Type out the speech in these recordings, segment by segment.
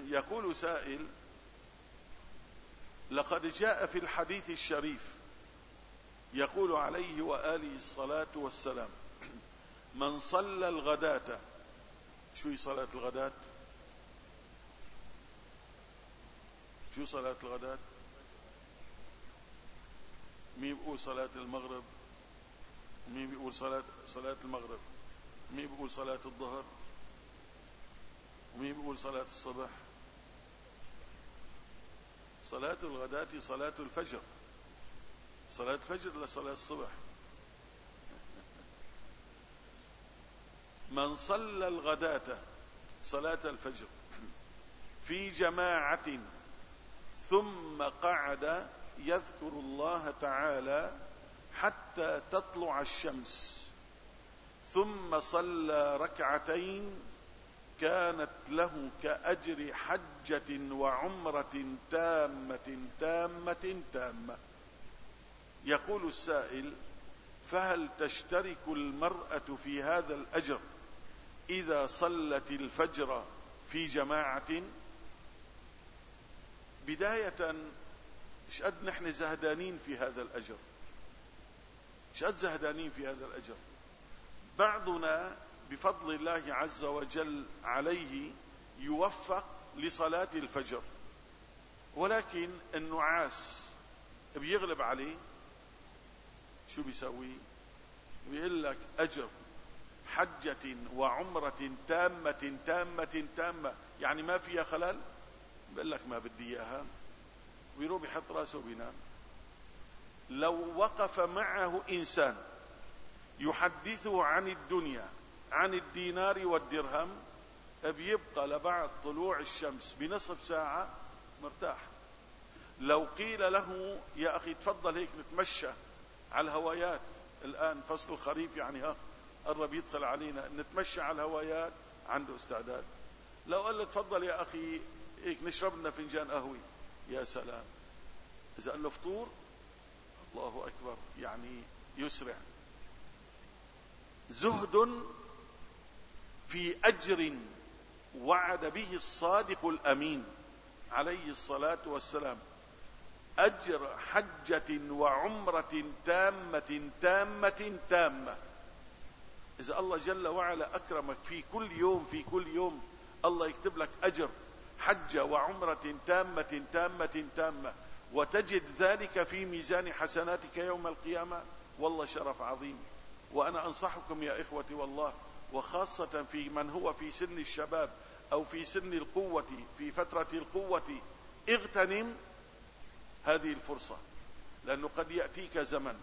يقول سائل: لقد جاء في الحديث الشريف يقول عليه وآله الصلاة والسلام: من صلى الغداة. شو هي صلاة الغداة؟ شو صلاة الغداة؟ مين بيقول صلاة المغرب؟ مين بيقول صلاة المغرب؟ مين بيقول صلاة الظهر؟ ومين بيقول صلاة الصبح؟ صلاة الغداة صلاة الفجر. صلاة الفجر ولا صلاة الصبح؟ من صلى الغداة صلاة الفجر في جماعة ثم قعد يذكر الله تعالى حتى تطلع الشمس ثم صلى ركعتين كانت له كأجر حجة وعمرة تامة. يقول السائل: فهل تشترك المرأة في هذا الأجر إذا صلت الفجر في جماعة؟ بداية، إيش قد نحن زهدانين في هذا الأجر؟ إيش قد زهدانين في هذا الأجر؟ بعضنا بفضل الله عز وجل عليه يوفق لصلاة الفجر، ولكن النعاس بيغلب عليه. شو بيسوي؟ بيقول لك أجر حجة وعمرة تامة، يعني ما فيها خلل. بيقول لك ما بدي إياها، ويروح يحط راسه وبينام. لو وقف معه إنسان يحدثه عن الدنيا، عن الدينار والدرهم، بيبقى لبعد طلوع الشمس بنصف ساعة مرتاح. لو قيل له: يا أخي تفضل هيك نتمشى على الهوايات، الآن فصل الخريف يعني قرب يدخل علينا، نتمشى على الهوايات، عنده استعداد. لو قال له: تفضل يا أخي هيك نشرب لنا فنجان قهوة، يا سلام. إذا قال له فطور، الله أكبر، يعني يسرع. زهد في أجر وعد به الصادق الأمين عليه الصلاة والسلام، أجر حجة وعمرة تامة. إذا الله جل وعلا أكرمك في كل يوم الله يكتب لك أجر حجة وعمرة تامة، وتجد ذلك في ميزان حسناتك يوم القيامة، والله شرف عظيم. وأنا أنصحكم يا إخوتي والله، وخاصة في من هو في سن الشباب أو في سن القوة، في فترة القوة، اغتنم هذه الفرصة، لأنه قد يأتيك زمن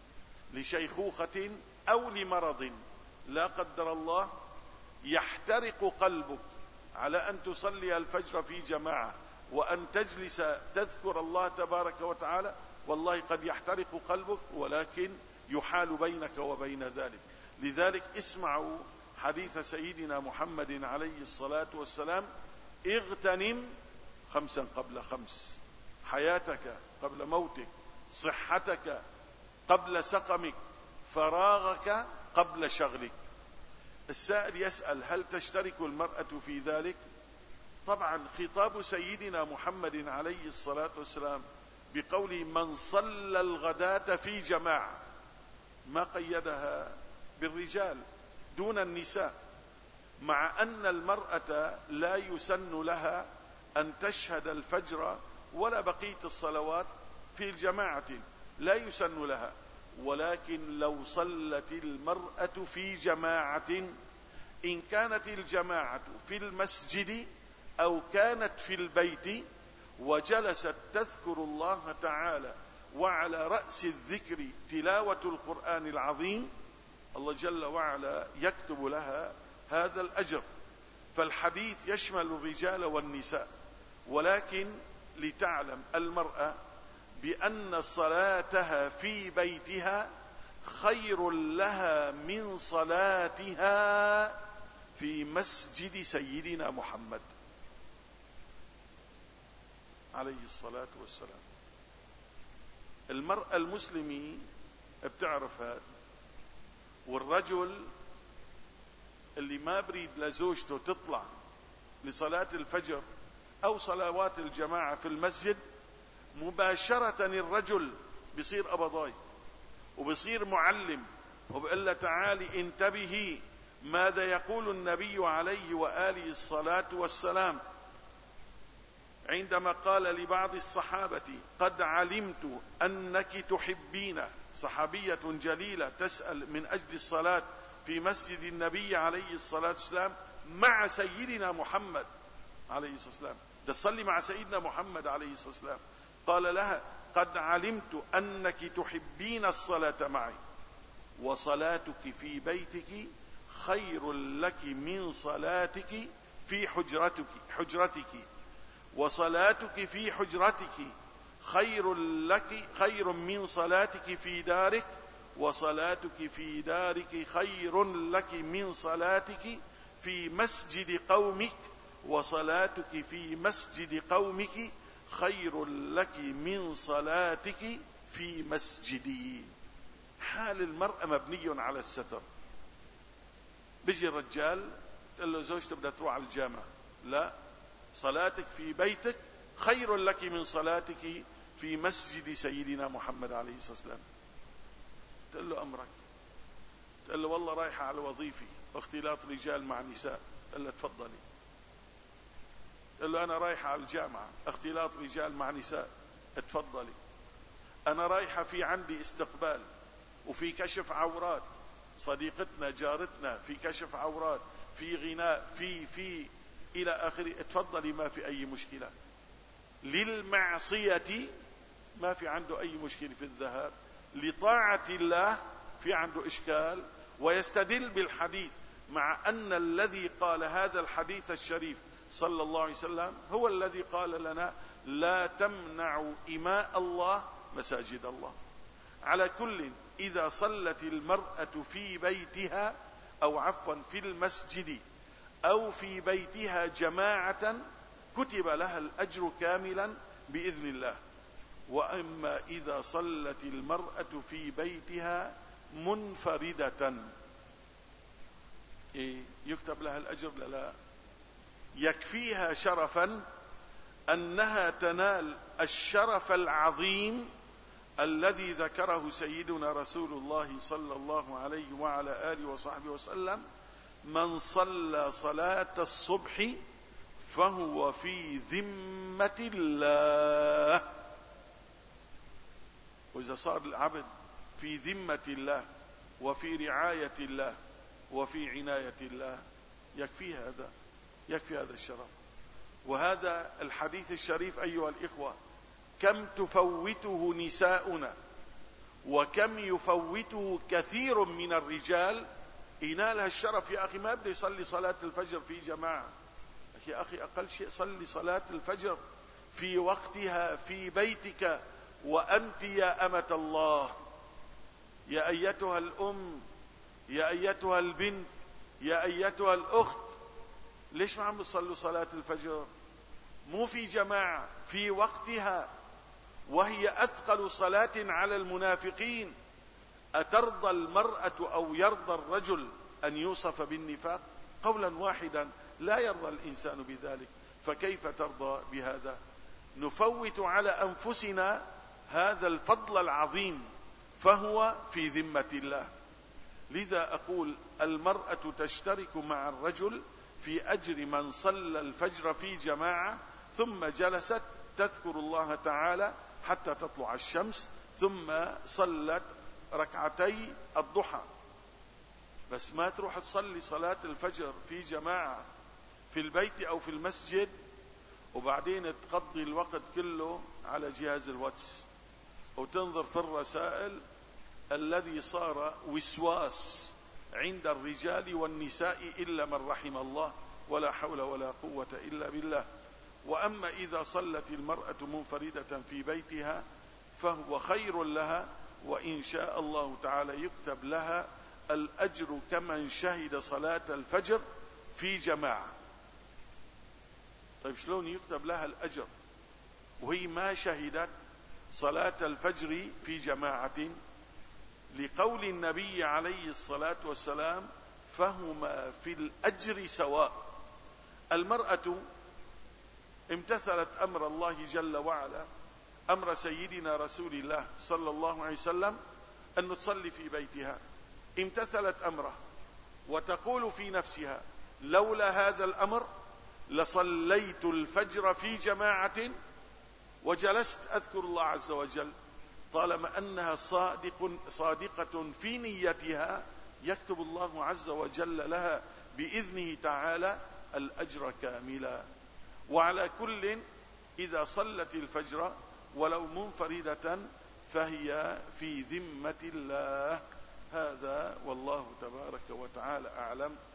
لشيخوخة أو لمرض لا قدر الله يحترق قلبك على أن تصلي الفجر في جماعة وأن تجلس تذكر الله تبارك وتعالى. والله قد يحترق قلبك، ولكن يحال بينك وبين ذلك. لذلك اسمعوا حديث سيدنا محمد عليه الصلاة والسلام: اغتنم 5 قبل 5، حياتك قبل موتك، صحتك قبل سقمك، فراغك قبل شغلك. السائل يسأل: هل تشترك المرأة في ذلك؟ طبعا خطاب سيدنا محمد عليه الصلاة والسلام بقول من صلى الغداة في جماعة، ما قيدها بالرجال دون النساء، مع أن المرأة لا يسن لها أن تشهد الفجر ولا بقية الصلوات في الجماعة، لا يسن لها. ولكن لو صلت المرأة في جماعة، إن كانت الجماعة في المسجد أو كانت في البيت، وجلست تذكر الله تعالى، وعلى رأس الذكر تلاوة القرآن العظيم، الله جل وعلا يكتب لها هذا الأجر. فالحديث يشمل الرجال والنساء، ولكن لتعلم المرأة بأن صلاتها في بيتها خير لها من صلاتها في مسجد سيدنا محمد عليه الصلاة والسلام. المرأة المسلمة بتعرف هذا، والرجل اللي ما بريد لزوجته تطلع لصلاة الفجر أو صلوات الجماعة في المسجد، مباشرة الرجل بيصير أبضاي وبيصير معلم، وبقول له تعالي انتبهي ماذا يقول النبي عليه وآله الصلاة والسلام عندما قال لبعض الصحابة: قد علمت أنك تحبين. صحابية جليلة تسأل من أجل الصلاة في مسجد النبي عليه الصلاة والسلام مع سيدنا محمد عليه الصلاة والسلام، تصلي مع سيدنا محمد عليه الصلاة والسلام. قال لها: قد علمت أنك تحبين الصلاة معي، وصلاتك في بيتك خير لك من صلاتك في حجرتك، وصلاتك في حجرتك خير من صلاتك في دارك، وصلاتك في دارك خير لك من صلاتك في مسجد قومك، وصلاتك في مسجد قومك خير لك من صلاتك في مسجدي. حال المرأة مبني على الستر. بيجي الرجال قال له زوجته بدها تروح على الجامعة، لا، صلاتك في بيتك خير لك من صلاتك في مسجد سيدنا محمد عليه الصلاة والسلام. تقول له أمرك. تقول له والله رايحة على وظيفي واختلاط رجال مع نساء. قال له تفضلي. قال له أنا رايحة على الجامعة اختلاط رجال مع نساء. اتفضلي. أنا رايحة في عندي استقبال وفي كشف عورات، صديقتنا جارتنا في كشف عورات، في غناء، في إلى آخره. اتفضلي، ما في أي مشكلة. للمعصية ما في عنده أي مشكلة في الذهاب، لطاعة الله في عنده إشكال. ويستدل بالحديث، مع أن الذي قال هذا الحديث الشريف صلى الله عليه وسلم هو الذي قال لنا: لا تمنعوا إماء الله مساجد الله. على كل، إذا صلت المرأة في بيتها، أو عفوا في المسجد أو في بيتها جماعة، كتب لها الأجر كاملا بإذن الله. وأما إذا صلت المرأة في بيتها منفردة، يكتب لها الأجر؟ لا، يكفيها شرفا أنها تنال الشرف العظيم الذي ذكره سيدنا رسول الله صلى الله عليه وعلى آله وصحبه وسلم: من صلى صلاة الصبح فهو في ذمة الله. وإذا صار العبد في ذمة الله وفي رعاية الله وفي عناية الله، يكفي هذا الشرف. وهذا الحديث الشريف أيها الإخوة كم تفوته نساؤنا وكم يفوته كثير من الرجال ينالها الشرف. يا أخي، ما بده يصلي صلاة الفجر في جماعة، يا أخي أقل شيء صلي صلاة الفجر في وقتها في بيتك وأنت يا أمة الله. يا أيتها الأم، يا أيتها البنت، يا أيتها الأخت، ليش ما عم تصلوا صلاة الفجر؟ مو في جماعة في وقتها، وهي أثقل صلاة على المنافقين. أترضى المرأة أو يرضى الرجل أن يوصف بالنفاق؟ قولا واحدا لا يرضى الإنسان بذلك، فكيف ترضى بهذا؟ نفوت على أنفسنا هذا الفضل العظيم، فهو في ذمة الله. لذا أقول المرأة تشترك مع الرجل في أجر من صلى الفجر في جماعة ثم جلست تذكر الله تعالى حتى تطلع الشمس، ثم صلت ركعتي الضحى. بس ما تروح تصلي صلاة الفجر في جماعة في البيت أو في المسجد وبعدين تقضي الوقت كله على جهاز الواتس وتنظر في الرسائل الذي صار وسواس عند الرجال والنساء إلا من رحم الله، ولا حول ولا قوة إلا بالله. وأما إذا صلت المرأة منفردة في بيتها فهو خير لها، وإن شاء الله تعالى يكتب لها الأجر كمن شهد صلاة الفجر في جماعة. طيب شلون يكتب لها الأجر وهي ما شهدت صلاة الفجر في جماعة؟ لقول النبي عليه الصلاة والسلام: فهما في الأجر سواء. المرأة امتثلت أمر الله جل وعلا، أمر سيدنا رسول الله صلى الله عليه وسلم، أن تصلي في بيتها، امتثلت أمره وتقول في نفسها: لولا هذا الأمر لصليت الفجر في جماعة وجلست أذكر الله عز وجل. طالما أنها صادقة في نيتها، يكتب الله عز وجل لها بإذنه تعالى الأجر كاملا. وعلى كل إذا صلت الفجر ولو منفردة فهي في ذمة الله. هذا والله تبارك وتعالى أعلم.